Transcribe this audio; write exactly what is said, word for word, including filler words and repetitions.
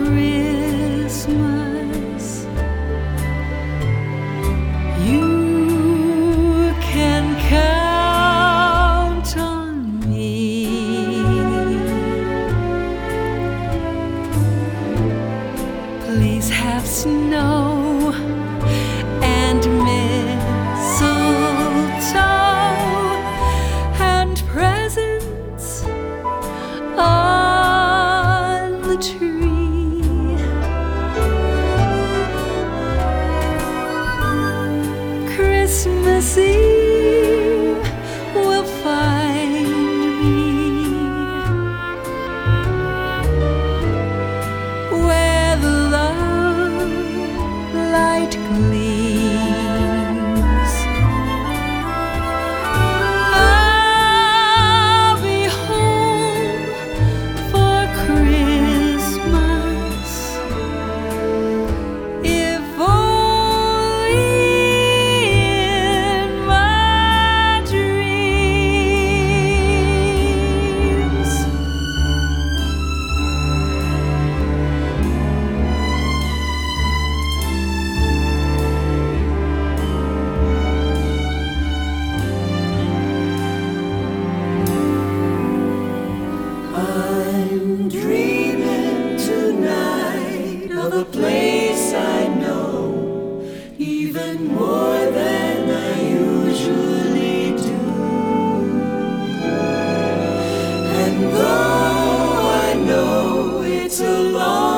Christmas. You can count on me. Please have snow and mistletoe and presents on the tree. Christmas Eve will find me where the love light gleams. I'll be home for Christmas, if only in my dreams. I'm dreaming tonight of a place I know, even more than I usually do. And though I know it's a long